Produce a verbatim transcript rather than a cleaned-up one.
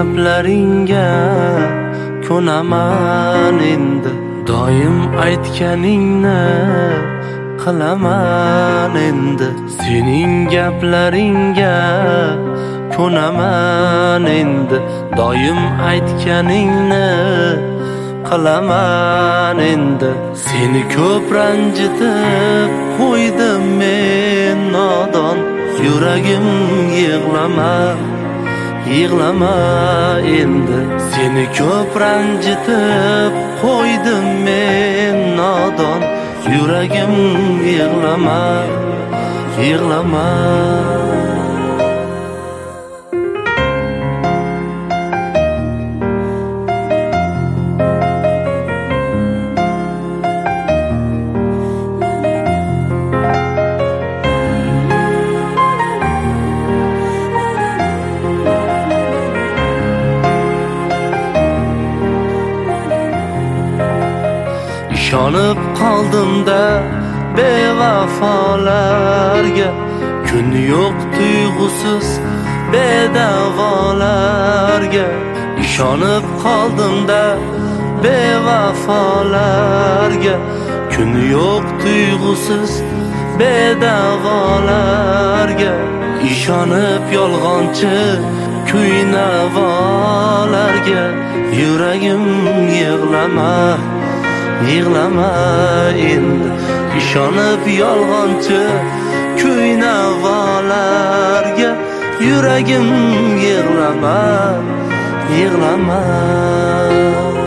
gaplaringga ko'naman endi, doim aytganingni qilaman endi. Sening gaplaringga ko'naman endi, doim aytganingni qilaman endi. Seni ko'p ranjitib qo'ydim men nodon, yuragim yig'lama, yig'lama endi. Seni ko'p ranjitib qo'ydim men nodon, yuragim yig'lama, yig'lama. Ishonib qoldimda bevafolarga, kun yo'q tuyg'usiz bedavolarga. Ishonib qoldimda bevafolarga, kun yo'q tuyg'usiz bedavolarga. Ishonib yolg'onchi kuynavolarga, yuragim yig'lama, yig'lama endi. Ishonib yolg'onchi kuynavolarga, yuragim yig'lama, yig'lama.